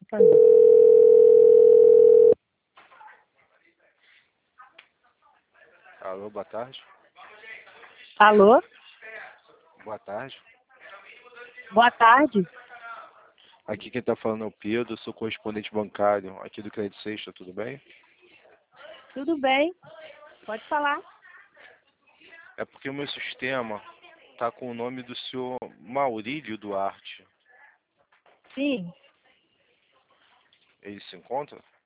fazer. Alô, boa tarde. Alô? Boa tarde. Boa tarde. Aqui quem está falando é o Pedro, sou correspondente bancário aqui do Crédito Sexta, tudo bem? Tudo bem? Pode falar. É porque o meu sistema está com o nome do senhor Maurílio Duarte. Sim. Ele se encontra?